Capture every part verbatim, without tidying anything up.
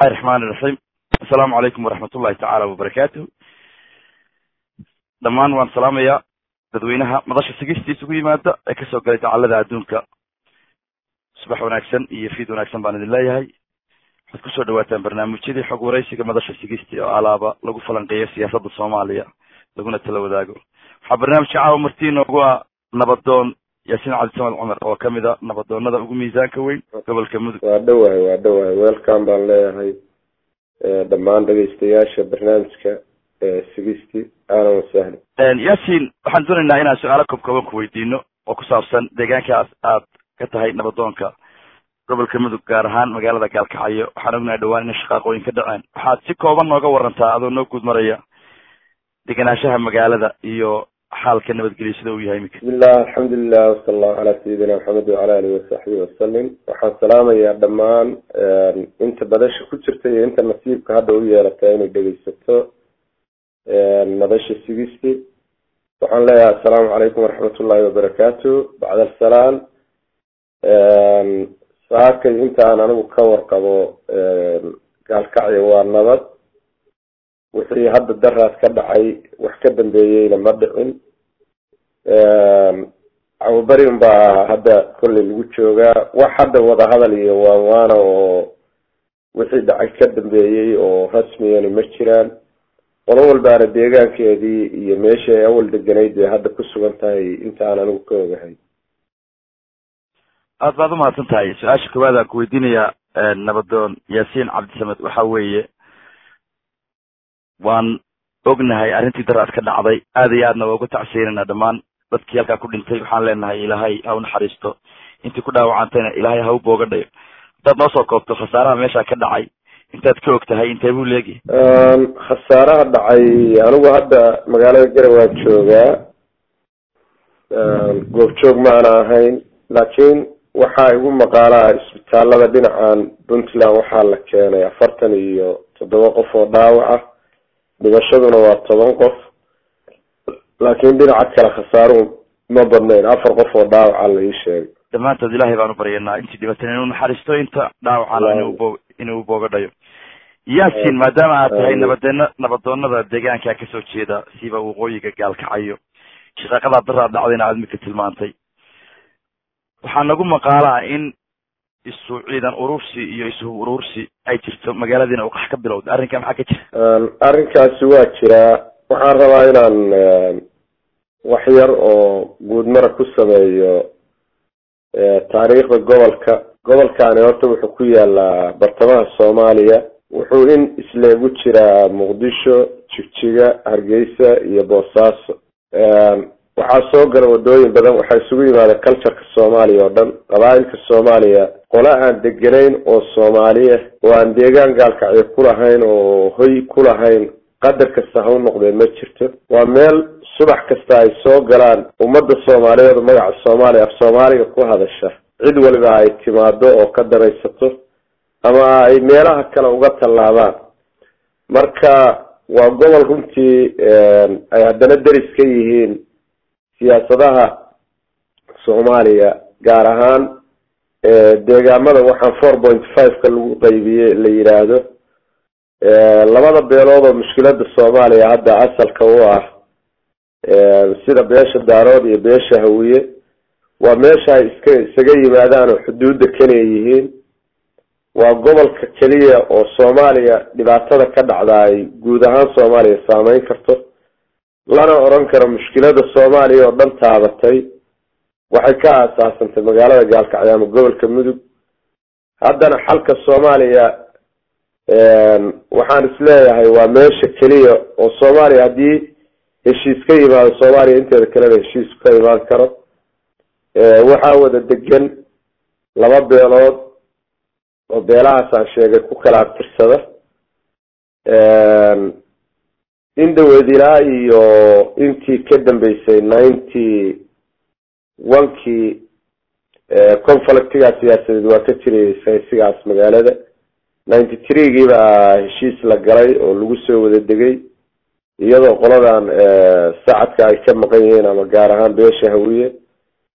الرحمن الرحيم. السلام عليكم ورحمة الله تعالى وبركاته. دمان وان سلام يا dadweynaha madasha sigistiisa ugu yimaada ee ka soo galay tacallada adduunka. subax wanaagsan iyo fiid wanaagsan baan idin leeyahay. waxaad ku soo dhawaataan barnaamijyadii xog waraysiga madasha sigisti oo alaaba lagu falanqeeyo siyaasadda Soomaaliya laguna tala wadaago. waxaa barnaamijka caawa martii noogu ah nabadoon Yaasiin Cabdi Samad Cumar oo kamid ah nabadoonnada ugu miisaanka weyn gobolka Mudug. waa dhawahay waa dhawahay welcome baan leeyahay dhammaan dhageystayaasha barnaamijka sigisti ahlan wa sahlan. Yaasiin, waxaan doonaynaa inaan su'aalo kooban ku weydiino oo ku saabsan deegaankaas aad ka tahay nabadoonka gobolka Mudug, gaar ahaan magaalada Gaalkacyo. waxaan ognahay dhawaan in shaqooyin ka dhaceen. waxaad si kooban nooga warantaa adoo noo guud maraya deganaanshaha magaalada iyo xaalka nabadgelyo sida uu yahay imika. bismillah, alxamdulilah, wasallallahu calaa sayidina maxamed wacala alihi wasaxbihi wasalim. waxaan salaamayaa dhammaan inta badasha ku jirta iyo inta nasiibka hadda u yeelatay inay dhegeysato madasha sigisti. waxaan leeyahay assalaamu calaykum waraxmatullahi wabarakaatu. bacda asalaam, saakay intaan anigu ka warqabo Gaalkacyo waa nabad. wixii hadda daraas ka dhacay wax ka dambeeyeyna ma dhicin. cawabarin baa hadda kolley lagu joogaa. wax hadda wadahadal iyo waanwaana oo wixii dhacay ka dambeeyey oo rasmiyana ma jiraan. qolo walbaana deegaankeedii iyo meesha ay awal deganayd bay hadda ku sugan tahay inta aan anigu ka ogahay. aad baad umahadsan tahay. su-aasha koowaad aan ku weydiinayaa nabadoon Yaasiin Cabdi Samad waxa weeye, waan ognahay arrintii daraad ka dhacday. aad iyo aadna waa uga tacsiinayna dhammaan dadkii halkaa ku dhintay. waxaan leenahay ilaahay ha u naxariisto, intii ku dhaawacantayna ilaahay ha u booga dhayo. haddaad noo soo koobto khasaaraha meesha ka dhacay intaad ka og tahay intee buu leegi? khasaaraha dhacay anigu hadda magaalada Garowe waan joogaa. goobjoog maana ahayn, laakiin waxaa igu maqaalaa isbitaalada dhinacan Puntland waxaa la keenay afartan iyo toddoba qof oo dhaawac ah. dhimashaduna waa toban qof, laakiin dhinaca kale khasaaruhu ma badnayn. afar qof oo dhaawaca la ii sheegay. dhammaantood ilaahay baan u baryanaa intii dhibatana inuu naxariisto, inta dhaawacana inuu inuu booga dhayo. Yaasiin, maadaama aad tahay nabadeena nabadoonnada deegaanka ka soo jeeda siiba waqooyiga Gaalkacyo, shaqada daraad dhacdayna aad midka tilmaantay, waxaa nagu maqaalaa in isu ciidan urursi iyo isu urursi ay jirto magaaladiina uu ka bilowday. arrinka maxaa ka jira? arrinkaasi waa jiraa. waxaan rabaa inaan wax yar oo guudmara ku sameeyo taariikhda gobolka. gobolkaani horta wuxuu ku yaalaa bartamaha Soomaaliya. wuxuu in isleegu jiraa Muqdisho, Jigjiga, Hargeysa iyo Boosaaso. waxaa soo gala wadooyin badan. waxaa isugu yimaada cultureka Soomaaliya oo dhan. qabaa'ilka Soomaaliya qolo aan deganayn oo Soomaaliya oo aan deegaan Gaalkacyo ku lahayn oo hoy ku lahayn qadar kasta ha u noqdee ma jirto. waa meel subax kasta ay soo galaan ummadda Soomaaliyeed magaca Soomaaliya af Soomaaliga ku hadasha. cid waliba ay timaado oo ka daraysato ama ay meelaha kale uga tallaabaan. marka waa gobol runtii ay haddana deris ka yihiin siyaasadaha Soomaaliya, gaar ahaan deegaamada waxaan four point five ka lagu qaybiyey la yiraahdo. labada beelood oo mushkilada Soomaaliya hadda asalka u ah sida beesha Daarood iyo beesha Hawiye, waa meesha ay iska isaga yimaadaan oo xuduudda kale yihiin. waa gobolka kaliya oo Soomaaliya dhibaatada ka dhacda ay guud ahaan Soomaaliya saameyn karto, lana oran karo mushkilada Soomaaliya oo dhan taabatay waxay ka aasaasantay magaalada Gaalkacyo ama gobolka Mudug. haddana xalka Soomaaliya waxaan isleeyahay waa meesha kaliya oo Soomaaliya haddii heshiis ka yimaado Soomaaliya inteeda kalena heshiis ka imaan karo. waxaa wada degan laba beelood oo beelahaas aan sheegay ku kala abtirsada. in dhaweyd ilaa iyo intii ka dambeysay ninety one kii conflictigaa siyaasadeed waa ka jiray saysigaas magaalada. ninety three gii baa heshiis la galay oo lagu soo wada degay, iyadoo qoladan sacadka ay ka maqan yihiin ama gaar ahaan beesha Hawiye.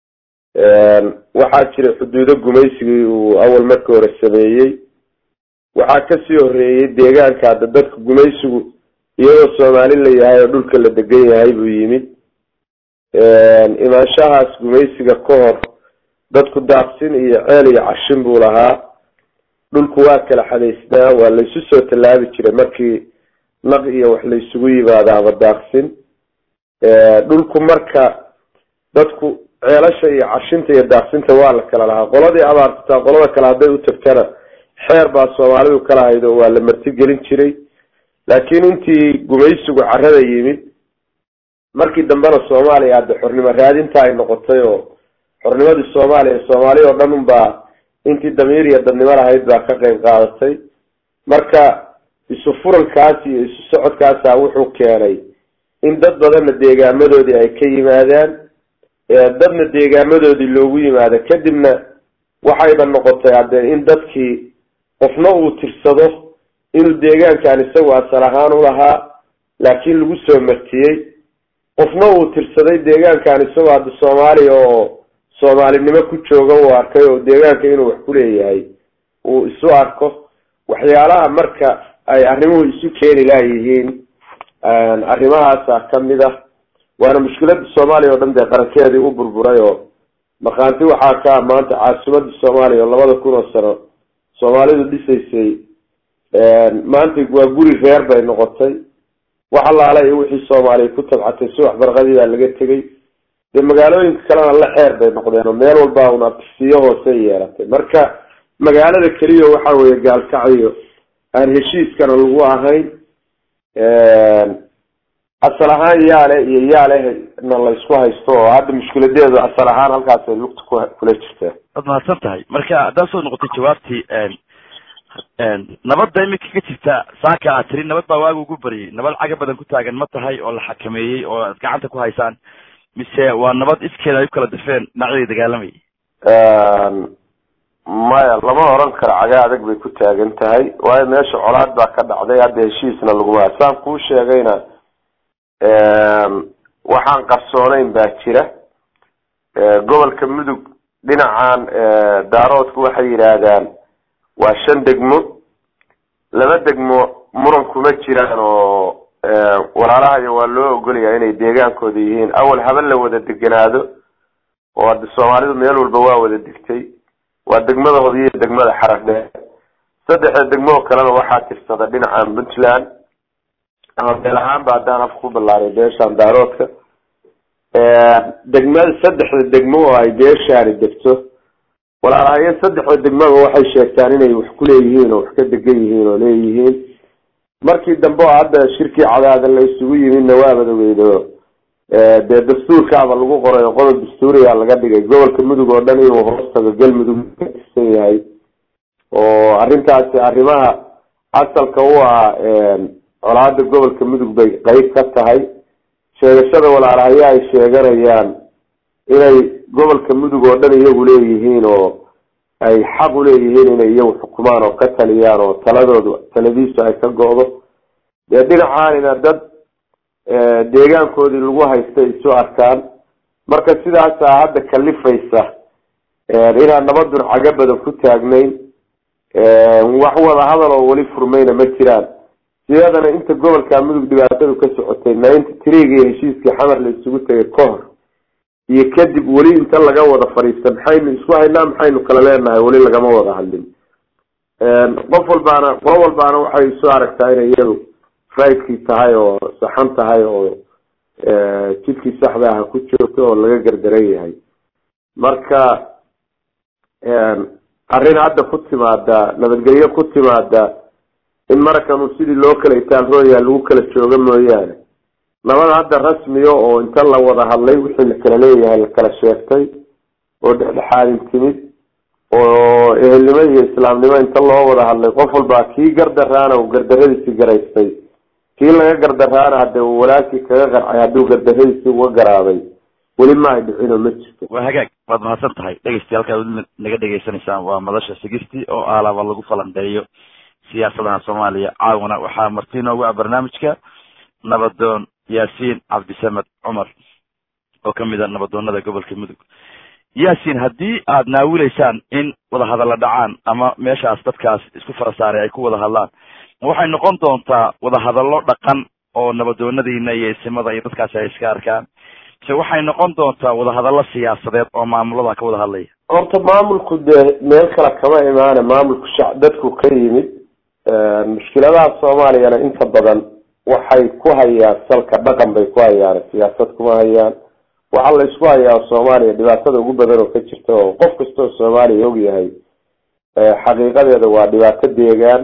waxaa jira xuduudo gumaysigii uu awal markii hore sameeyey waxaa kasii horeeyey deegaanka hadda dadka gumaysigu iyadoo soomaali la yahay oo dhulka la degan yahay buu yimid imaanshahaas gumaysiga ka hor dadku daaqsin iyo ceel iyo cashin buu lahaa dhulku waa kala xadaysnaa waa laysu soo tallaabi jiray markii naq iyo wax laysugu yimaado ama daaqsin dhulku marka dadku ceelasha iyo cashinta iyo daaqsinta waa la kala lahaa qoladii abaartataa qolada kale hadday u tagtana xeer baa soomaalidu kala haydo waa la martigelin jiray laakiin intii gumaysigu carrada yimid markii dambena soomaaliya hadda xornimo raadinta ay noqotay oo xornimadii soomaaliya soomaaliya oo dhan unbaa intii damiir iyo dadnimo lahayd baa ka qayb qaadatay marka isu furankaas iyo isu socodkaasa wuxuu keenay in dad badanna deegaamadoodii ay ka yimaadaan dadna deegaamadoodii loogu yimaado kadibna waxayba noqotay haddee in dadkii qofna uu tirsado inuu deegaankan isagu asal ahaan u lahaa laakiin lagu soo martiyey qofna uu tirsaday deegaankan isagoo hadda soomaaliya oo soomaalinimo ku jooga uu arkay oo deegaanka inuu wax ku leeyahay uu isu arko waxyaalaha marka ay arrimuhu isu keeni laayihiin arrimahaasa kamid ah waana mushkilada soomaaliya oo dhan dee qarankeedii u burburay oo markhaanti waxaa ka maanta caasimadii soomaaliya oo labada kun oo sano soomaalidu dhisaysay maanta waa guri reer bay noqotay wax allaala iyo wixii soomaaliya ku tabcatay subax barqadii baa laga tegey dee magaalooyinka kalena la xeer bay noqdeen oo meel walba un abtisiyo hoose yeelatay marka magaalada keliya waxa weeye gaalkacyo aan heshiiskana lagu ahayn asal ahaan yaale iyo yaalena laysku haysto oo hadda mushkiladeedu asal ahaan halkaasay lugta kula jirtaa waad mahadsan tahay marka haddaad soo noqotay jawaabtii nabadda imika ka jirta saaka aad tiri nabad baa waaga ugu baryay nabad caga badan ku taagan ma tahay oo la xakameeyey oo aad gacanta ku haysaan mise waa nabad iskeeda ay u kala dafeen dhinacyadii dagaalamayay maya lama oran karo caga adag bay ku taagan tahay waayo meesha colaad baa ka dhacday hadda heshiisna laguma saan kuu sheegayna waxaan qarsoonayn baa jira gobolka mudug dhinacan daaroodku waxay yidhaahdaan waa shan degmo laba degmo muran kuma jiraan oo walaalahayo waa loo ogolaya inay deegaankooda yihiin awal haba la wada deganaado oo hadda soomaalidu meel walba waa wada degtay waa degmada hodiyo iyo degmada xaradhe saddexda degmo oo kalena waxaa tirsada dhinacan puntland ama meel ahaanba haddaan af ku ballaaray beeshaan daaroodka degmada saddexda degmo oo ay beeshaani degto walaalahayo saddexda degmaba waxay sheegtaan inay wax ku leeyihiin oo wax ka degan yihiin oo leeyihiin markii dambe oo hadda shirkii cadaadan la isugu yimidna waa madoweydo dee dastuurkaaba lagu qoray oo qodob dastuuriya laga dhigay gobolka mudug oo dhan inuu hoos tago galmudug ka tirsan yahay oo arrintaasi arrimaha asalka u ah colaada gobolka mudug bay qayb ka tahay sheegashada walaalahayo ay sheeganayaan inay gobolka mudug oo dhan iyagu leeyihiin oo ay xaq u leeyihiin inay iyagu xukumaan oo ka taliyaan oo taladoodu taladiisu ay ka go-do dee dhinacaanina dad deegaankoodii lagu haysta isu arkaan marka sidaasaa hadda kalifaysa inaan nabadun caga badan ku taagnayn wax wada hadal oo weli furmayna ma jiraan sideedana inta gobolka mudug dhibaatadu ka socotay ninety three iyo heshiiskii xamar la isugu tegay ka hor iyo kadib weli inta laga wada fadhiista maxaynu isku haynaa maxaynu kala leenahay weli lagama wada hadlin qof walbaana qolo walbaana waxay isu aragtaa inay iyadu raydkii tahay oo saxan tahay oo jidkii saxda ah ku joogto oo laga gardaran yahay marka arrin hadda ku timaada nabadgelyo ku timaada in markanu sidii loo kala itaalrooyaa lagu kala jooga mooyaane nabad hadda rasmiyo oo inta la wada hadlay wixii la kala leeyahay la kala sheegtay oo dhexdhexaadin timid oo ehelnimo iyo islaamnimo inta loo wada hadlay qof walbaa kii gardaraana uu gardaradiisii garaystay kii laga gardaraana hadde uu walaakii kaga qarcay hadduu gardaradiisii uga garaaday weli ma ay dhicino ma jirto waa hagaag waad mahadsan tahay dhegeystayaal weli naga dhegeysanaysaan waa madasha sigisti oo aalaba lagu falanqeeyo siyaasadaha soomaaliya caawana waxaa marti inoogu ah barnaamijka nabadoon yaasiin cabdisamed cumar oo kamid a nabadoonada gobolka mudug yaasin haddii aad naawilaysaan in wada hadalla dhacaan ama meeshaas dadkaas isku farasaaray ay ku wada hadlaan waxay noqon doontaa wada hadallo dhaqan oo nabadoonadiina iyo isimada iyo dadkaasi ay iska arkaan se waxay noqon doontaa wada hadallo siyaasadeed oo maamulada ka wada hadlaya horta maamulku dee meel kale kama imaana maamulku shac dadku ka yimid mushkiladaha soomaaliyana inta badan waxay ku hayaan salka dhaqan bay ku hayaan siyaasad kuma hayaan waxaa la isku hayaa soomaaliya dhibaatada ugu badan oo ka jirta oo qof kastoo soomaaliya og yahay xaqiiqadeeda waa dhibaato deegaan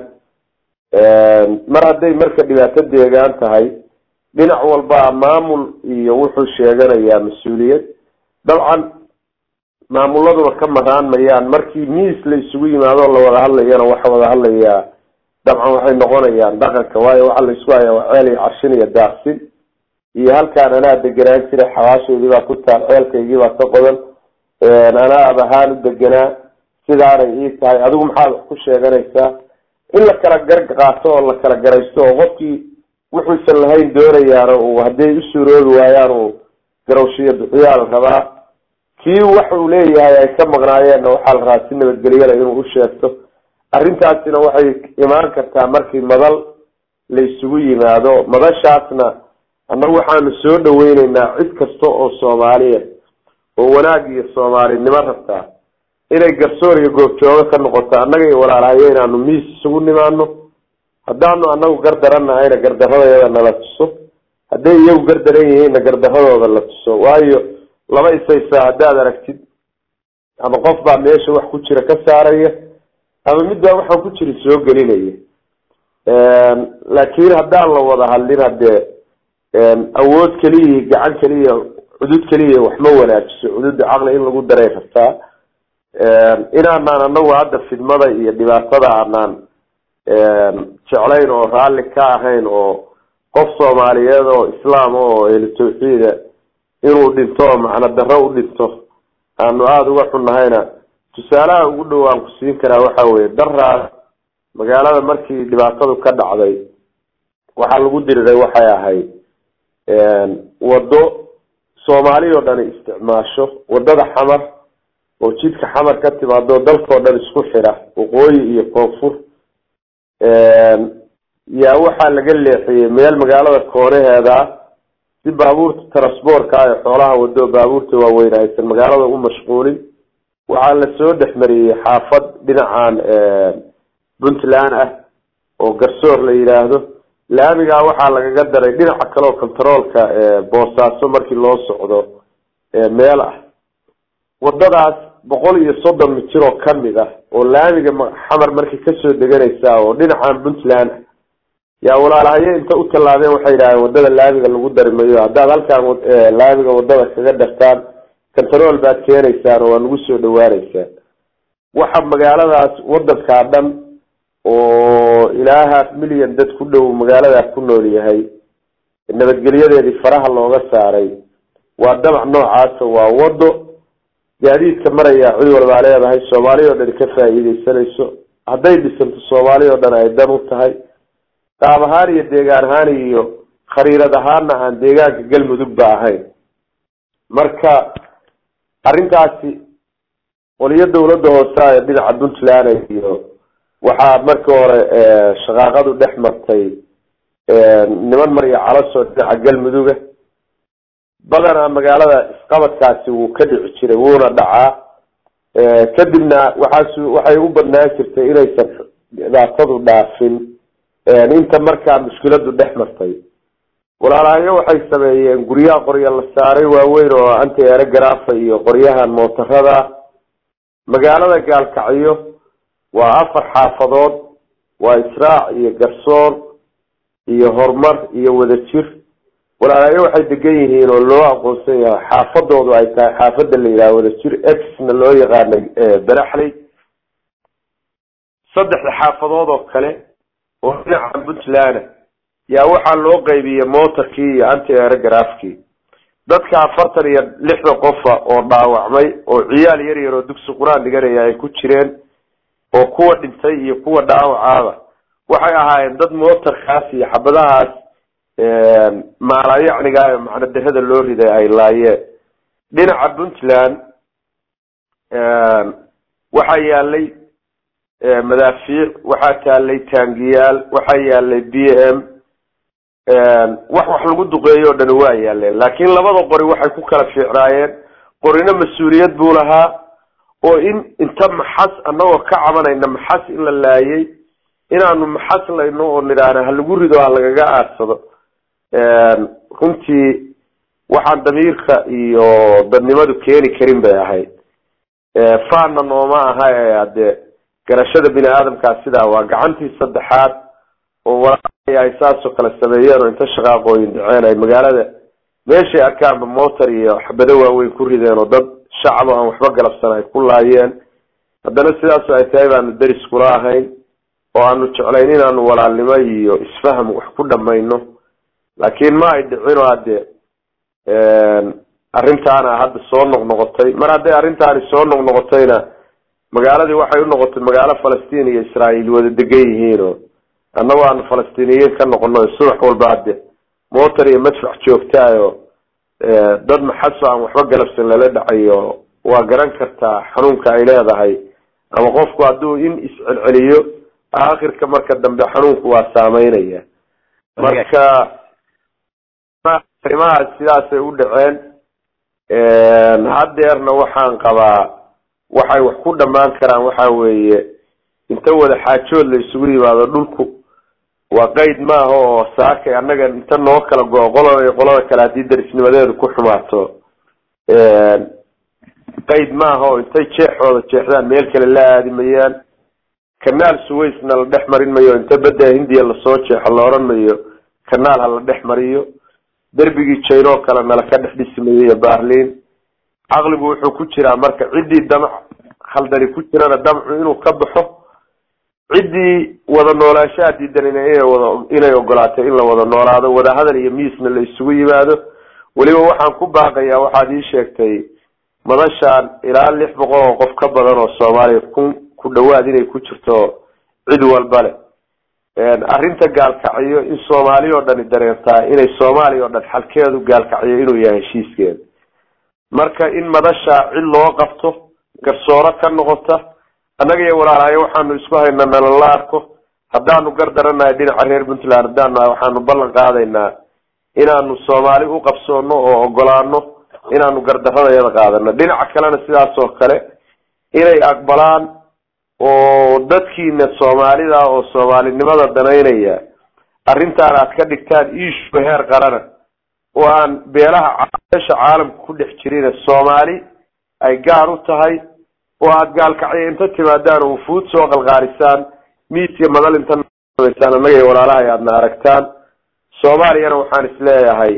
mar hadday marka dhibaato deegaan tahay dhinac walba maamul iyo wuxuu sheeganayaa mas-uuliyad dabcan maamuladuna ka maraan mayaan markii miis la isugu yimaado la wada hadlayana waxa wada hadlayaa dabcan waxay noqonayaan dhaqanka waayo waxaa la isku hayaa waa ceel iyo carshin iyo daaqsin iyo halkaan anaa deganaan jiray xawaasheedii baa ku taal ceelkaygii baa ka qodan anaa ab ahaan u deganaa sidaanay ii tahay adigu maxaad wax ku sheeganaysaa in la kala gar qaato oo la kala garaysto oo qofkii wuxuusan lahayn doonayaana uu hadday u suuroobi waayaan uu garawshiyo bixiyaa la rabaa kii waxa uu leeyahay ay ka maqnaayeenna waxaa la rabaa si nabadgelyada inuu u sheegto arrintaasina waxay imaan kartaa markii madal la isugu yimaado madashaasna annagu waxaanu soo dhaweyneynaa cid kasta oo soomaaliya oo wanaag iyo soomaalinimo rabtaa inay garsoor iyo goobjoogo ka noqoto annaga iyo walaalahayo inaanu miis isugu nimaano haddaanu annagu gardarannahayna gardaradayada nala tuso hadday iyagu gardaran yihiinna gardaradooda la tuso waayo laba isaysaa haddaad aragtid ama qof baa meesha wax ku jira ka saaraya ama mid baa waxaan ku jira soo gelinaya laakiin haddaan la wada hadlin haddee awood keliya gacan keliya cudud keliya wax ma wanaajiso cududda caqli in lagu daray rabtaa inaanaan anagu hadda fidmada iyo dhibaatada aanaan jeclayn oo raalli ka ahayn oo qof soomaaliyeed oo islaam oo ehlu tawxiida inuu dhinto oo macno darro u dhinto aanu aada uga xunnahayna tusaalaha ugu dhow aan ku siin karaa waxa weeye daraa magaalada markii dhibaatadu ka dhacday waxaa lagu diriray waxay ahayd wado soomaali oo dhan isticmaasho wadada xamar oo jidka xamar ka timaado dalkoo dhan isku xira waqooyi iyo koonfur yaa waxaa laga leexiyey meel magaalada koonaheeda si baabuurta transportka ee xoolaha wado baabuurta waaweyn aysan magaalada u mashquulin waxaa la soo dhexmariyey xaafad dhinacan puntland ah oo garsoor la yidhaahdo laamigaa waxaa lagaga daray dhinaca kale oo controolka boosaaso markii loo socdo meel ah wadadaas boqol iyo soddon mitir oo kamid ah oo laamiga xamar markii kasoo deganaysa oo dhinacan puntland ah yaa walaalahaye inta u tallaabeen waxay yidhahdeen wadada laamiga lagu dari mayo haddaad halkaan laamiga wadada kaga dartaan control baad keenaysaan oo waa nagu soo dhawaanaysaan waxa magaaladaas wadankaa dhan oo ilaa half milyan dad ku dhow magaalada ku nool yahay nabadgelyadeedii faraha looga saaray waa dabac noocaas waa wado gaadiidka maraya cid walba leedahay Soomaaliya oo dhan ka faa'iideysanayso hadday dhisanto Soomaaliya oo dhan ay dan u tahay qaab ahaan iyo deegaan ahaan iyo khariirad ahaanna aan deegaanka galmudug ba ahayn marka arrintaasi waliya dawladda hoose ee dhinaca Puntland iyo waxaa markii hore shaqaaqadu dhex martay niman mariya calaso dhinaca galmuduga badana magaalada isqabadkaasi wuu ka dhici jiray wuuna dhacaa kadibna waxaas waxay u badnaan jirtay inaysan dhibaatadu dhaafin inta markaa mushkiladu dhex martay walaalahayo waxay sameeyeen guryaha qoryo la saaray waaweyn oo anti aerografa iyo qoryahan mootarada magaalada gaalkacyo waa afar xaafadood waa israac iyo garsoor iyo horumar iyo wadajir walaalahayo waxay degan yihiin oo loo aqoonsan yahay xaafadoodu ay tahay xaafada la yidhaha wadajir exna loo yaqaanay baraxley saddexda xaafadood oo kale oo dhinaca Puntland yaa waxaa loo qaybiyey motorkii iyo anti aerograafkii dadka afartan iyo lixdan qofa oo dhaawacmay oo ciyaal yar yar oo dugsi quraan dhiganaya ay ku jireen oo kuwa dhintay iyo kuwa dhaawacaaba waxay ahaayeen dad motorkaas iyo xabadahaas maalayacniga macna darada loo riday ay laayeen dhinaca Puntland waxaa yaalay madaafiic, waxaa taalay taangiyaal, waxaa yaalay b m wax wax lagu duqeeyo o dhan waa yaaleen. laakiin labada qori waxay ku kala fiicnaayeen, qorina mas-uuliyad buu lahaa oo in inta maxas annagoo ka cabanayna maxas in la laayay inaanu maxas layno oo nidhaahna ha lagu rido ha lagaga aadsado. runtii waxaan damiirka iyo dadnimadu keeni karin bay ahayd. faanna nooma aha ee hadee garashada bini aadamkaa sidaa waa gacantii saddexaad oo walaalay ay saasoo kale sameeyeen oo inta shaqaaqooyin dhaceen ay magaalada meeshay arkaanba motor iyo xabado waaweyn ku rideen oo dad shacab aan waxba galabsan ay ku laayeen. haddana sidaasoo ay tahay baanu deris kula ahayn oo aanu jeclayn inaanu walaalnimo iyo isfaham wax ku dhamayno. laakiin ma ay dhicin oo hadde arrintaana hadda soo noqnoqotay. mar hadday arrintaani soo noqnoqotayna magaaladii waxay u noqotay magaalo falastiin iyo israa'iil wada degan yihiin oo annagoo aanu falastiiniyiin ka noqono subax walba hadde motor iyo madfac joogtaayo dad maxaso aan waxba galabsan lala dhacayo waa garan kartaa xanuunka ay leedahay. ama qofku hadduu in iscelceliyo aakhirka marka dambe xanuunku waa saameynaya. marka arrimahaas sidaasay u dhaceen. haddeerna waxaan qabaa waxay wax ku dhamaan karaan waxa weeye inta wada xaajood la isugu yimaado. dhulku waa qayd maaha oo saakay annaga inta noo kala go qolada qolada kale haddii darisnimadeedu ku xumaato qayd maaha oo intay jeexooda jeexdaan meel kale la aadi mayaan. kanaal suwaysna la dhex marin mayo, inta badda hindiya lasoo jeexo la odhan mayo kanaal ha la dhex mariyo. derbigii jaynoo kale nala ka dhex dhisi mayo iyo baarliin. caqligu wuxuu ku jiraa marka ciddii damac khaldani ku jirana damcu inuu ka baxo, ciddii wada noolaanshaha diidanina inay wada inay ogolaato in la wada noolaado, wada hadal iyo miisna la isugu yimaado. weliba waxaan ku baaqayaa waxaad ii sheegtay madashaan ilaa lix boqol oo qof ka badan oo soomaaliya kun ku dhawaad inay ku jirto cid walba leh. arrinta gaalkacyo in soomaaliya oo dhani dareentaa inay soomaaliya oo dhan xalkeedu gaalkacyo inuu yahay heshiiskeeda. marka in madasha cid loo qabto garsooro ka noqota. annaga iyo walaalahayo waxaanu isku haynaa nalala arko. haddaanu gardaranahay dhinaca reer puntland haddaanu waxaanu ballan qaadaynaa inaanu soomaali u qabsoono oo ogolaano inaanu gardaradayada qaadano. dhinaca kalena sidaas oo kale inay aqbalaan oo dadkiina soomaalida oo soomaalinimada danaynaya arrintaan aad ka dhigtaan iishu heer qarana oo aan beelaha meesha caalamka ku dhex jirin soomaali ay gaar u tahay oo aad gaalkacyo inta timaadaan oo fuud soo qalqaarisaan miiska madal inta samaysaan annaga iyo walaalahay aadna aragtaan. soomaaliyana waxaan isleeyahay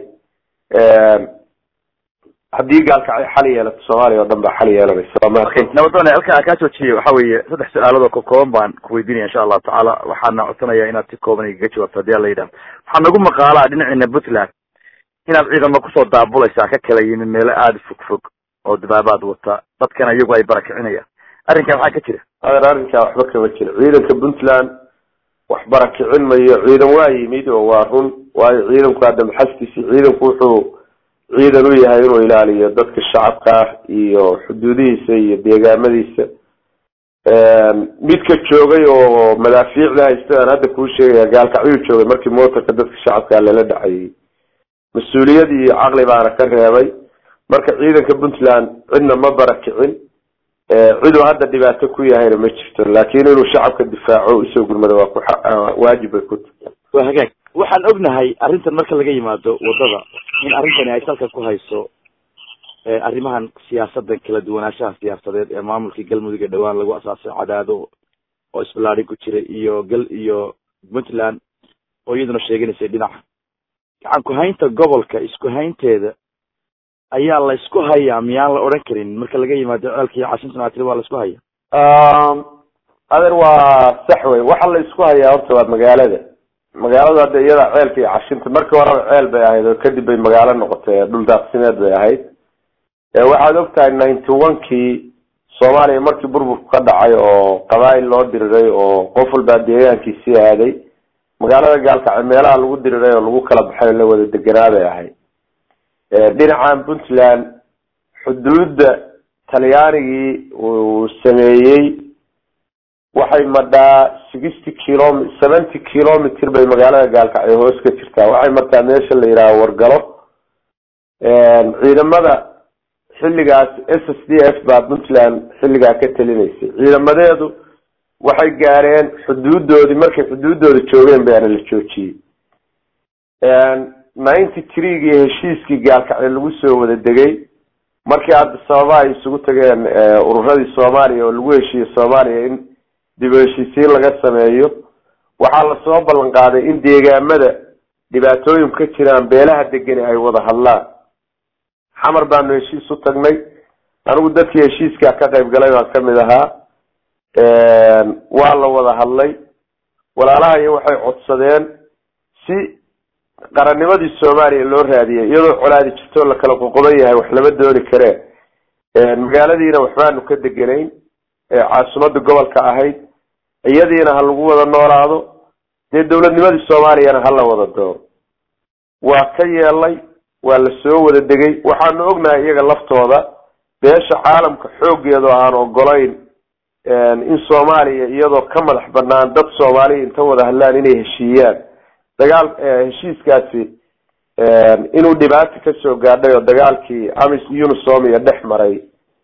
haddii gaalkacyo xal yeelato soomaaliya oo dhan baa xal yeelanaysa. nabadone halkaa kaa joojiye waxa weeye saddex su-aalood oo kakooban baan kuweydiinaya insha allahu tacaala. waxaana codsanayaa inaad si kooban igaga jawaabto hadii ala yidhaha. waxaa nagu maqaalaa dhinaciina puntland inaad ciidamo kusoo daabulaysaa ka kala yimi meelo aada fog fog oo dabaabaad wata dadkana iyagu ay barakicinayaan. arrinkaa maxaa ka jira? adeer arrinkaa waxba kama jira. ciidanka puntland wax barakicin mayo. ciidan waa yimid oo waa run, waayo ciidanku hadda maxastiisi ciidanku wuxuu ciidan u yahay inuu ilaaliyo dadka shacabka ah iyo xuduudihiisa iyo deegaamadiisa. midka joogay oo madaafiicda haysta aan hadda kuu sheegaya gaalkacyuu joogay markii motorka dadka shacabkaa lala dhacayay. mas-uuliyad iyo caqli baana ka reebay. marka ciidanka puntland cidna ma barakicin. ciduu hadda dhibaato ku yahayna ma jirto. laakiin inuu shacabka difaaco usoo gurmado waa ku waajib bay ku tahay. waa hagaag. waxaan ognahay arrintan marka laga yimaado wadada in arrintani ay salka ku hayso arrimahan siyaasadda kala duwanaanshaha siyaasadeed ee maamulkii galmudug ee dhawaan lagu asaasay cadaado oo isbalaadi ku jira iyo gal iyo puntland oo iyaduna sheeganaysay dhinaca gacan ku haynta gobolka isku haynteeda ayaa la isku hayaa miyaan la odhan karin marka laga yimaado ceelka iyo cashintan aad tiri waa la isku haya? adeer waa sax wey. waxa la isku hayaa horta waa magaalada magaalada hadda iyada ceelka iyo cashinta markii horeba ceel bay ahayd oo kadib bay magaalo noqotay. dhul daaqsimeed bay ahayd. waxaad ogtahay ninety one kii soomaaliya markii burburku ka dhacay oo qabaa'il loo diriray oo qof walbaa deegaankiisii aaday. magaalada gaalkacyo meelaha lagu diriray oo lagu kala baxay oo la wada deganaa bay ahayd. dhinacan puntland xuduudda talyaanigii uu sameeyey waxay madhaa sixty kilom seventy kilometer bay magaalada gaalkacyo hoos ka jirtaa. waxay martaa meesha la yidhaaha wargalo. ciidamada xilligaas s s d f baa puntland xilligaa ka talinaysay. ciidamadeedu waxay gaareen xuduudoodii, markay xuduudooda joogeen baana la joojiyey. ninety three-gii heshiiskii gaalkacyo lagu soo wada degay markii hadda sababa ay isugu tageen ururadii soomaaliya oo lagu heshiiyey soomaaliya in dib u heshiisiin laga sameeyo. waxaa lasoo ballan qaaday in deegaamada dhibaatooyin ka jiraan beelaha degani ay wada hadlaan. xamar baanu heshiis u tagnay. anigu dadkii heshiiskaa ka qayb galay baan kamid ahaa. waa la wada hadlay. walaalaha iyo waxay codsadeen si qarannimadii soomaaliya loo raadiyay iyadoo colaadi jirto la kala qoqoban yahay wax lama dooni kareen. magaaladiina waxbaanu ka deganayn caasimada gobolka ahayd, iyadiina ha lagu wada noolaado, dee dawladnimadii soomaaliyana hala wada doono. waa ka yeelay, waa la soo wada degay. waxaanu ognahay iyaga laftooda beesha caalamka xoogeedu aan ogolayn in soomaaliya iyadoo ka madax banaan dad soomaaliya inta wada hadlaan inay heshiiyaan. dagaal heshiiskaasi inuu dhibaato kasoo gaadhay oo dagaalkii amis unisom iyo dhex maray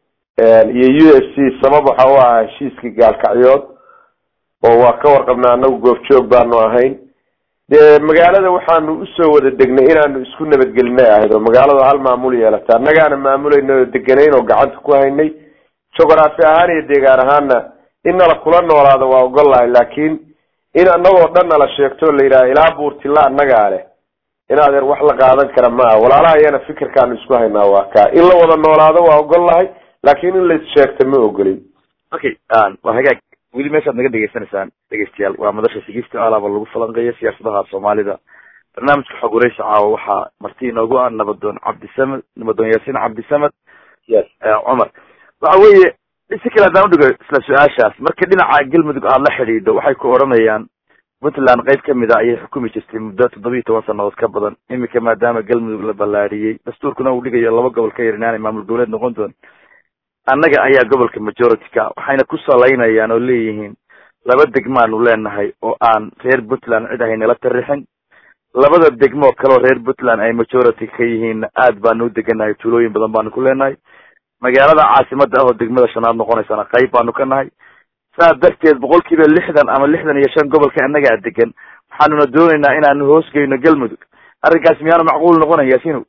iyo u f c sabab waxa u ahaa heshiiskii gaalkacyood oo waa ka warqabnaa anagu goobjoog baanu ahayn. dee magaalada waxaanu usoo wada degnay inaanu isku nabadgelinay ahayd oo magaalada hal maamul yeelata. annagaana maamulayna oo deganayn oo gacanta ku haynay. jugraafi ahaan iyo deegaan ahaanna in nala kula noolaado waa ogol lahay, laakiin in anagoo dhan nala sheegto la yidhaha ilaa buurtila annagaa leh in adeer wax la qaadan kara maaha. walaalaha iyana fikirkaanu isku haynaa waa kaa. in la wada noolaado waa ogol lahay, laakiin in lais sheegta ma ogolin. okay waa hagaag. weli meeshaad naga dhegeysanaysaan dhegeystayaal waa madasha sigista alaaba lagu falanqeeyo siyaasadaha soomaalida. barnaamijka xog waraysi caawa waxaa marti inoogu ah nabadoon cabdisamad nabadoon yaasiin cabdisamad yes cumar. waxa weeye si kale haddaan udhigo isla su-aashaas, marka dhinaca galmudug aada la xidhiidho waxay ku odhanayaan puntland qayb kamid a ayay xukumi jirtay muddo toddoba iyo toban sanadood ka badan. iminka maadaama galmudug la ballaadhiyey dastuurkuna uu dhigayo laba gobol ka yar inaanay maamul goboleed noqon doon, annaga ayaa gobolka majority ka waxayna ku salaynayaan oo leeyihiin laba degmaanu leenahay oo aan reer puntland cid ahay nala tarixin. labada degmoo kaleo reer puntland ay majority ka yihiin aad baanu u deganahay, tuulooyin badan baanu ku leenahay. magaalada caasimada ah oo degmada shanaad noqonaysana qayb baanu ka nahay. saas darteed boqol kiiba lixdan ama lixdan iyo shan gobolka annagaa degan. waxaanuna doonaynaa inaanu hoosgeyno galmudug. arrinkaas miyaanu macquul noqonay yaasiinow?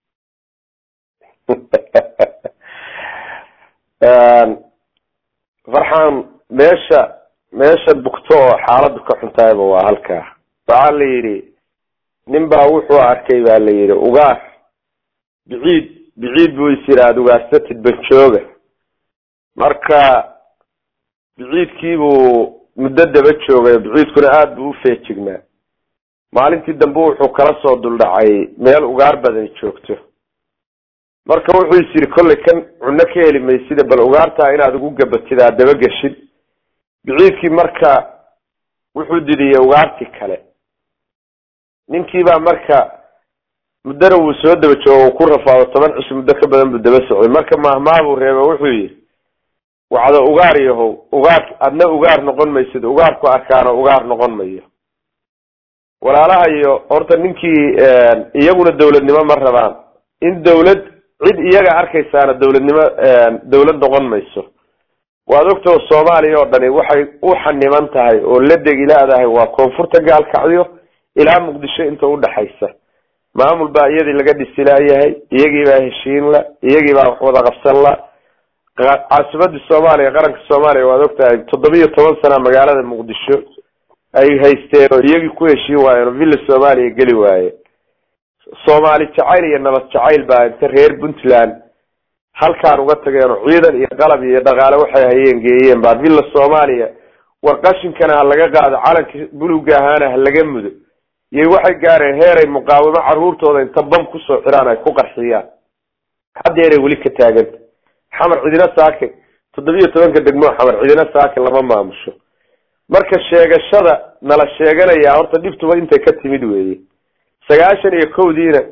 farxaan meesha meesha bugto oo xaaladu ka xuntahayba waa halkaa. waxaa la yidhi nin baa wuxuu arkay baa la yidhi ugaar biciid biciid buu is yidhaahda ugaarsatid banjooga. marka biciidkiibuu muddo daba joogay, biciidkuna aada buu ufeejignaa. maalintii dambe wuxuu kala soo duldhacay meel ugaar badan joogto. marka wuxuu is yidhi kollay kan cunno ka heli maysida bal ugaartaa inaad ugu gabatid aad daba geshid. biciidkii marka wuxuu didiyey ugaartii kale. ninkiibaa marka muddana wuu soo daba joogo ku rafaado toban cishi muddo ka badan buu daba socday. marka mahmaabuu reeba wuxuu yidhi wacdo ugaar yahow ugaar adna ugaar noqon maysid, ugaarku arkaano ugaar noqon mayo. walaalaha iyo horta ninkii iyaguna dawladnimo ma rabaan. in dawlad cid iyaga arkaysaana dawladnimo dawlad noqon mayso. waad ogtao soomaaliya oo dhani waxay u xaniman tahay oo la degi laadahay waa koonfurta gaalkacyo ilaa muqdisho inta udhaxaysa. maamul baa iyadii laga dhisi laayahay, iyagii baa heshiin la, iyagii baa wax wada qabsan la. caasimadii soomaaliya qaranka soomaaliya waad ogtahay toddoba iyo toban sana magaalada muqdisho ay haysteen oo iyagii ku heshiin waayeen oo villa soomaaliya geli waaye. soomaali jacayl iyo nabad jacayl baa inta reer puntland halkaan uga tageen oo ciidan iyo qalab iyo dhaqaale waxay hayeen geeyeen baa villa soomaaliya war qashinkana ha laga qaado, calankii buluga ahaana ha laga mudo. iyo waxay gaareen heeray muqaawimo caruurtooda inta bam kusoo xiraan ay ku qarxiyaan. haddeeray weli ka taaganta. xamar cidina saake toddoba iyo tobanka degmo xamar cidina saake lama maamusho. marka sheegashada nala sheeganaya horta dhibtuba intay ka timid weeye. sagaashan iyo kowdiina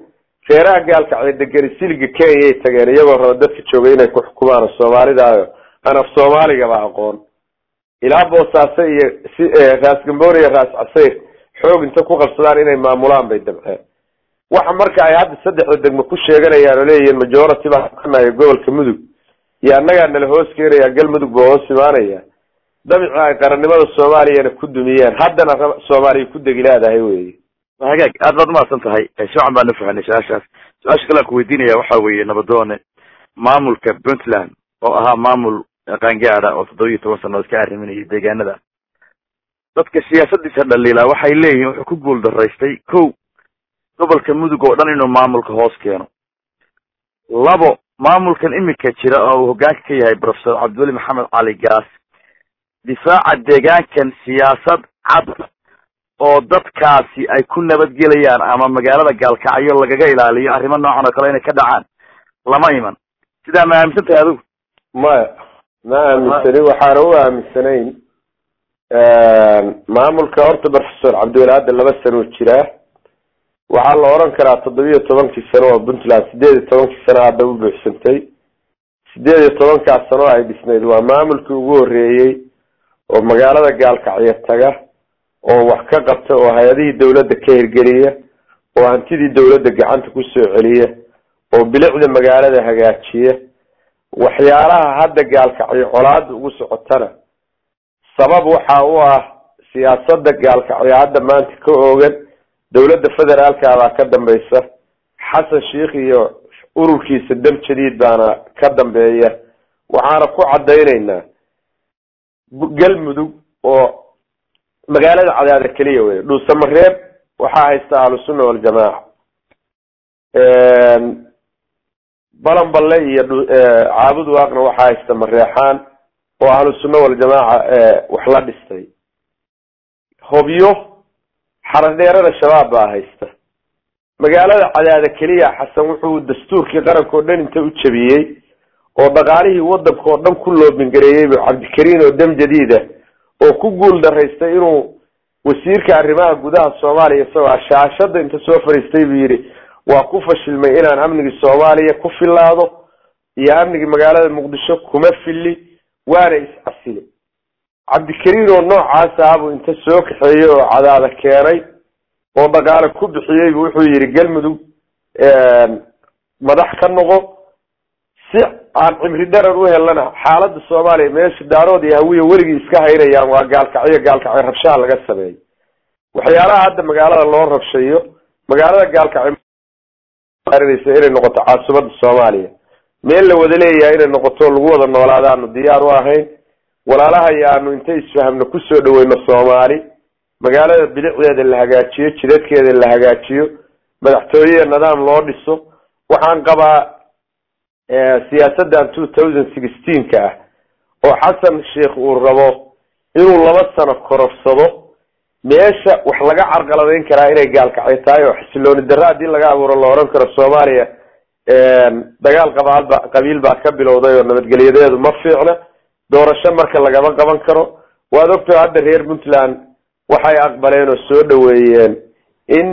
reeraha gaalkacyo degani siliga Kenya ay tageen iyagoo raba dadka joogay inay ku xukumaan Soomaalida aan af Soomaaliga ba aqoon ilaa Boosaaso iyo si raas Gamboor iyo raas Casayr xoog inta ku qabsadaan inay maamulaan bay dabceen waxa marka ay hadda saddex degmo ku sheeganayaan oo leeyeen majority baa kanayo gobolka Mudug iyo annaga nala hoos keenaya Galmudug boo hoos imaanaya dabciga ay qarannimada Soomaaliyeena ku dumiyeen haddana Soomaaliya ku degilaadahay weeye hagaag aad baad maasan tahay shacab baan fahanay shaashaas su'aasha kale ku weydiinaya waxa weeye nabadoone maamulka Puntland oo ahaa maamul qaangaara oo toddoba iyo toban sano ka arriminayay deegaanada dadka siyaasaddiisa dhaliila waxay leeyihiin wuxuu ku guul daraystay kow gobolka Mudug oo dhan inuu maamulka hoos keeno labo maamulkan imika jira oo hoggaanka ka yahay Professor Cabdulli Maxamed Cali Gaas difaaca deegaankan siyaasad cad oo dadkaasi ay ku nabadgelayaan ama magaalada Gaalkacyo lagaga ilaaliyo arrimo noocan oo kale inay ka dhacaan lama iman sida ma aaminsantahay adigu ma ma aaminsani waxaan u aaminsanayn maamulka horta Professor Cabdulli hadda laba sano jira waxaa la oran karaa toddoba iyo tobankii sano oo Puntland sideed iyo tobankii sano hadda u buuxsantay sideed iyo tobankaas sano ay dhisnayd waa maamulkii ugu horeeyay oo magaalada Gaalkacyo taga oo wax ka qabta oo hay'adihii dawladda ka hirgeliya oo hantidii dawladda gacanta ku soo celiya oo bilicda magaalada hagaajiya waxyaalaha hadda Gaalkacyo colaad ugu socotana sabab waxa uu ah siyaasadda Gaalkacyo hadda maanta ka oogan dawladda federaalka ah ka dambaysa Xasan Sheekh iyo ururkiisa dam jadiid baana ka dambeeya waxaana ku cadeynaynaa Galmudug oo magaalada cadaada kaliya weey dhuusamareeb waxa haysta ahlus sunna wal jamaa een balanballe iyo caabud waaqna waxa haysta mareexaan oo ahlus sunna wal jamaa wax la dhistay hobyo xaradheerada shabaab baa haysta magaalada cadaada kaliya xasan wuxuu dastuurkii qaranka oo dhan inta u jabiyay oo dhaqaalihii wadanka oo dhan ku loobin gareeyay Cabdikariin oo dam jadiida oo ku guul daraystay inuu wasiirka arrimaha gudaha Soomaaliya soo ashaashada inta soo fariistay buu yiri waa ku fashilmay inaan amniga Soomaaliya ku filaado iyo amniga magaalada Muqdisho kuma fili waana is-asili Cabdikariin oo noocaas ah buu inta soo kaxeeyay oo cadaada keenay oo dhaqaale ku bixiyay wuxuu yiri Galmudug ee madax ka noqo si aan cimri darar u helana xaaladda Soomaaliya meesha daarood iyo hawiye weligii iska hayrayaan waa Gaalkacyo Gaalkacyo rabshaha laga sameeyay waxyaalaha hadda magaalada loo rabshayo magaalada Gaalkacyo qarinaysa inay noqoto caasimada Soomaaliya meel la wada leeyahay inay noqoto lagu wada noolaadaan diyaar u ahayn walaalaha yaanu intay isfahamna ku soo dhaweyno Soomaali magaalada bilicdeeda la hagaajiyo jidadkeeda la hagaajiyo madaxtooyada nidaam loo dhiso waxaan qabaa siyaasaddan two thousand sixteen ka oo Xasan Sheekh uu rabo inuu laba sano korofsado meesha wax laga carqaladeyn karaa inay Gaalkacyo tahay oo xisilooni darro hadii laga abuuro la oran karo Soomaaliya ee dagaal qabaal ba qabiil ba ka bilowday oo nabadgelyadeedu ma fiicna doorasho marka laga qaban karo waa doctor hadda reer Puntland waxay aqbaleen oo soo dhaweeyeen in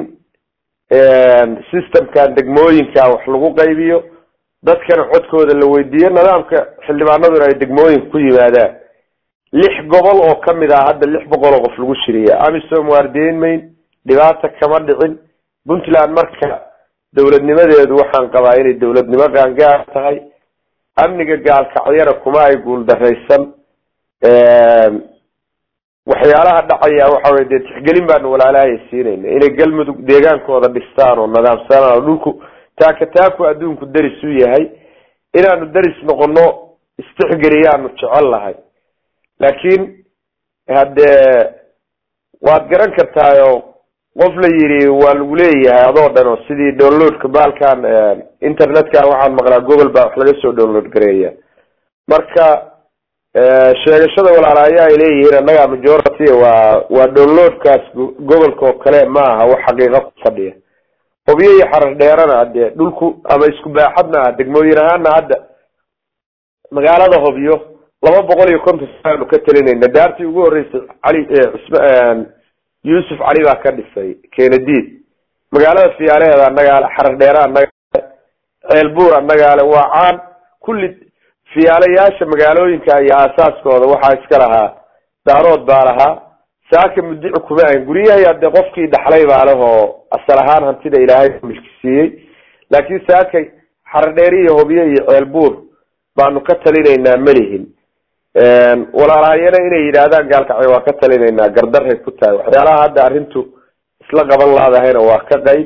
ee systemkan degmooyinka wax lagu qaybiyo dadkana codkooda la weydiiyo nidaamka xildhibaanadu ay degmooyin ku yimaadaan lix gobol oo kamid ah hadda lix boqol oo qof lagu shiriyo amisom waardiin mayn dhibaato kama dhicin Puntland marka dawladnimadeedu waxaan qabaa inay dawladnimo qaangaar tahay amniga Gaalkacyana kuma ay guul dareysan ee waxyaalaha dhacaya waxa weeye tixgelin baan walaalahay siinayna inay Galmudug deegaankooda dhistaan oo nidaamsan oo dhulku taakataaku adduunku daris u yahay inaanu daris noqono istixgeliyaan jecel lahay laakiin hadde waad garan kartaa qof la yiri waa lagu leeyahay adoo dhan oo sidii downloadka baalkan internetka waxaan maqlaa Google baa wax laga soo download gareeya marka sheegashada walaalaha ay leeyihiin anaga majority waa waa downloadkaas Google ko kale ma aha wax xaqiiqo fadhiya hobyo iyo xarar dheerana hadde dhulku ama isku baaxadna degmooyinahana hadda magaalada hobyo laba boqol iyo konton sano ka talinayna daartii ugu horeysay cali Yusuf Ali baa ka dhisay Kennedy magaalada fiyaaleeda annaga xarar dheera annaga ceelbuur annaga le waa caan kulli fiyaalayaasha magaalooyinka iyo aasaaskooda waxaa iska lahaa daarood baa lahaa saaka mudici kuma ahayn guryahay hadee qofkii dhaxlay baa leh oo asal ahaan hantida ilaahay milki siiyey laakiin saakay xarar dheeri iyo hobyo iyo ceelbuur baanu ka talinaynaa malihin walaalaayana inay yidhaahdaan gaalkacyo waa ka talinaynaa gardaray ku tahay waxyaalaha hadda arrintu isla qaban laadahayna waa ka qayb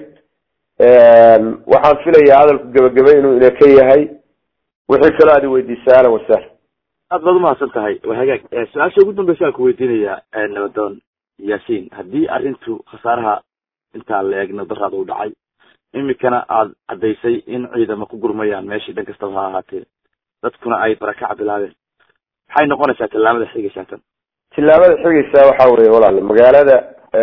waxaan filayaa hadalku gebagabay inuu ina ka yahay wixii kaloo aad weydiisa ahlan wasahlan aad baad umahadsan tahay waa hagaag su-aasha ugu dambeysa aan ku weydiinayaa nabadoon yaasiin haddii arrintu khasaaraha intaa la eegno daraada u dhacay imikana aad caddaysay in ciidamo ku gurmayaan meeshii dhan kastaba ha ahaatee dadkuna ay barakaca bilaabeen maxay noqonaysaa tillaabada xigaysaa tan tillaabada xigaysaa waxa weye walaal magaalada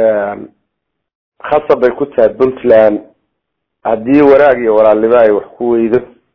khasab bay ku tahay puntland haddii wanaag iyo walaalnimo ay wax ku weydo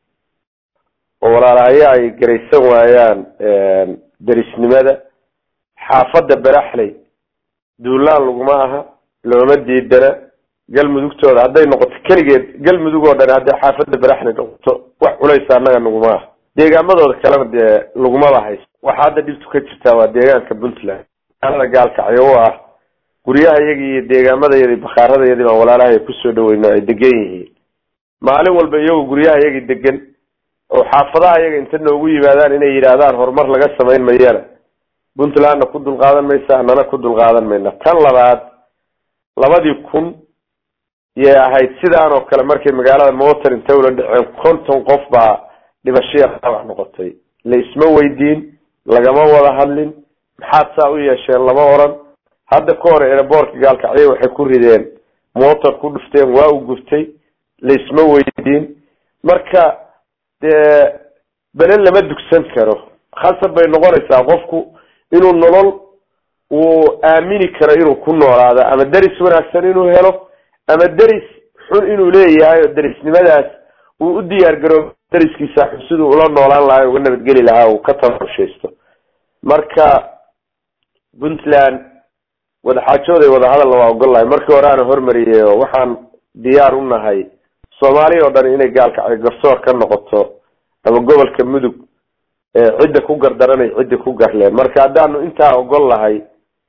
oo walaalahayo ay garaysan waayaan derisnimada xaafadda baraxley duulaan laguma aha looma diidana galmudugtooda hadday noqoto keligeed galmudug oo dhan hadday xaafadda baraxley noqoto wax culaysa annaga naguma aha deegaamadooda kalena dee lagumaba hayso waxa hadda dhibtu ka jirtaa waa deegaanka puntland magaalada gaalkacyo u ah guryaha iyagii iyo deegaamadayadii bakaaradayadii baan walaalahay kusoo dhaweyno ay degan yihiin maalin walba iyagoo guryaha iyagii degan oo xaafadaha iyaga inta noogu yimaadaan inay yidhaahdaan horumar laga samayn mayana puntlandna ku dulqaadan maysa anana ku dulqaadan mayna tan labaad labadii kun yay ahayd sidaan oo kale markay magaalada motor intay ula dhaceen konton qof baa dhibashiya dhaawac noqotay la isma weydiin lagama wada hadlin maxaad saa u yeesheen lama oran hadda ka hor airboortka gaalkacyo waxay ku rideen motor ku dhufteen waa u guftay la isma weydiin marka dee belen lama dugsan karo khasab bay noqonaysaa qofku inuu nolol uu aamini karo inuu ku noolaado ama deris wanaagsan inuu helo ama deris xun inuu leeyahay oo derisnimadaas uu u diyaar garoobo deriskiisa xun siduu ula noolaan lahaa uga nabadgeli lahaa uu ka tabarshaysto marka puntland wadaxaajooday wadahadalna waa ogol lahay markii hore aana hormariyay oo waxaan diyaar u nahay soomaaliya oo dhan inay gaalkacyo garsoor ka noqoto ama gobolka mudug cidda ku gardaranay cidda ku garleen marka haddaanu intaa ogol lahay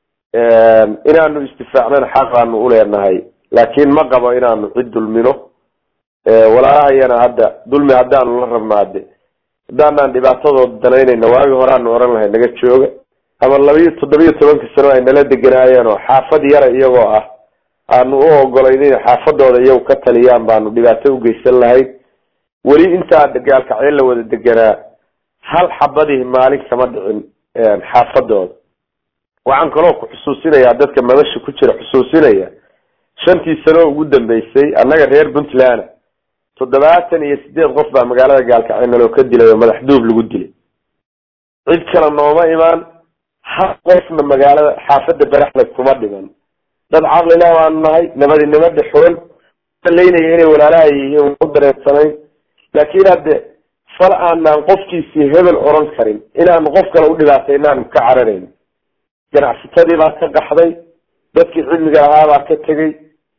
inaanu istifaacnana xaqaanu uleenahay laakiin ma qabo inaanu cid dulmino walaalahayana hadda dulmi haddaanu la rabnaade haddaanaan dhibaatadooda danaynayna waagi horeaanu oran lahay naga jooga ama labiyo toddobiyo tobanka sano ay nala deganaayeen oo xaafad yara iyagoo ah aanu u ogolayn inay xaafadooda iyagu ka taliyaan baanu dhibaato ugeysan lahayd weli intaa gaalkacyo la wada deganaa hal xabadii maalin kama dhicin xaafadooda waxaan kaloo ku xusuusinayaa dadka madasha ku jira xusuusinaya shantii sano ugu dambeysay annaga reer puntland toddobaatan iyo sideed qof baa magaalada gaalkacyo naloo ka dilay oo madax duub lagu dilay cid kale nooma imaan hal qofna magaalada xaafadda baraxle kuma dhiman dad caqlileh waanu nahay nabadinimo dhexoon laynaya inay walaalaha yihiin u dareensanayn laakiin hadde fal aanaan qofkiisii hebel oran karin inaanu qof kale u dhibaataynaanu ka cararayn ganacsatadii baa ka qaxday dadkii cilmiga lahaa baa ka tegey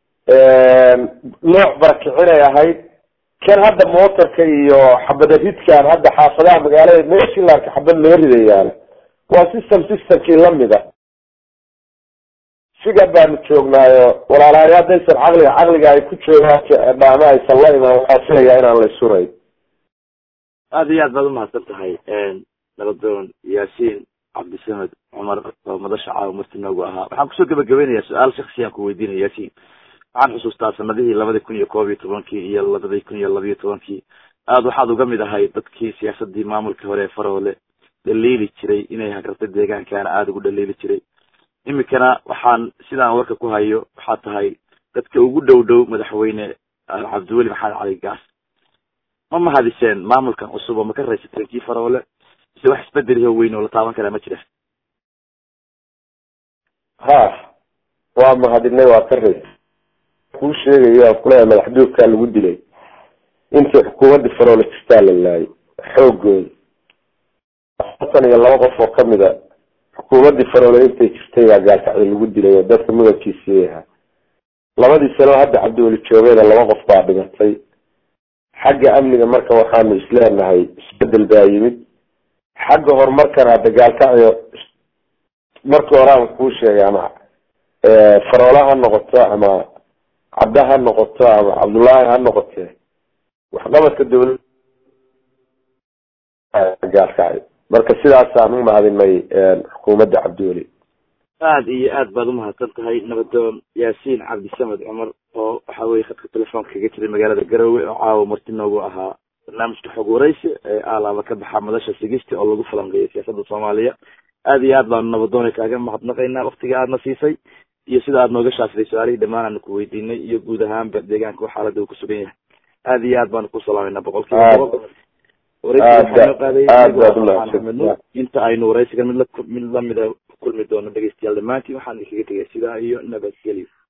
nooc barakicinay ahayd kan hadda motorka iyo xabada ridkaan hadda xaafadaha magaalada meeshii laarka xabad loo ridayaana waa system systemkii lamida siga baanu joognaayo walaalahay haddaysan caqliga caqliga ay ku joogaan dhaama aysan la imaan waxaa filayaa inaan la isuray aada iyo aad baad umahadsan tahay nabadoon yaasiin cabdisamed cumar oo madasha caawa marti noogu ahaa waxaan kusoo gabagabeynayaa su-aal shaksiyaan ku weydiinaya yaasiin waxaan xusuustaa sanadihii labadii kun iyo koob iyo tobankii iyo labadii kun iyo labiyo tobankii aada waxaad uga mid ahay dadkii siyaasadii maamulka hore ee faroole dhaliili jiray inay hagartay deegaankaana aada ugu dhaliili jiray imikana waxaan sidaan warka ku hayo waxaa tahay dadka ugu dhow dhow madaxweyne cabdiweli maxamed cali gaas ma mahadiseen maamulkan cusub oo ma ka raysateen kii faroole mise wax isbedeliho weyn oo la taaban karaa ma jira ha waa mahadinay waa ka rays kuu sheegayo aan kuleeyahay madaxduubkaa lagu dilay intii xukuumadda faroole jirtaa la laayay xoogooda afartan iyo laba qof oo kamid a xukuumaddii faroole intay jirtay baa gaalkacyo lagu dilay oo dadka mudankiisii ahaa labadii sano hadda cabdiweli joogayna laba qof baa dhimatay xagga amniga marka waxaanu isleenahay isbedel baa yimid xagga horumarkana dagaalkaciyo markii hore aan kuu sheegay ama faroole ha noqoto ama cabda ha noqoto ama cabdullaahi ha noqotee waxqabadka dawladda dagaalkaciyo marka sidaasaan u mahadinay xukuumadda cabdiweli aada iyo aad baad umahadsan tahay nabadoon yaasiin cabdisamed cumar oo waxa weye khadka telefoonka kaga jiray magaalada garowe oo caawa marti noogu ahaa barnaamijka xog waraysi ee alaaba ka baxa madasha sigisti oo lagu falanqeeyay siyaasadda soomaaliya aada iyo aad baanu nabadoona kaaga mahadnaqaynaa waktiga aadna siisay iyo sida aad nooga shaafisay su-aalihii dhammaan aanu ku weydiinay iyo guud ahaanba deegaanka oo xaalada uu ku sugan yahay aada iyo aad baanu ku salaamayna boqolkiiba boqol waraysiga inta aynu waraysigan mid la mid lamida kulmi doono dhegeystayaal dhamaantiin waxaan idinkaga tegay sidaa iyo nabadgelyo.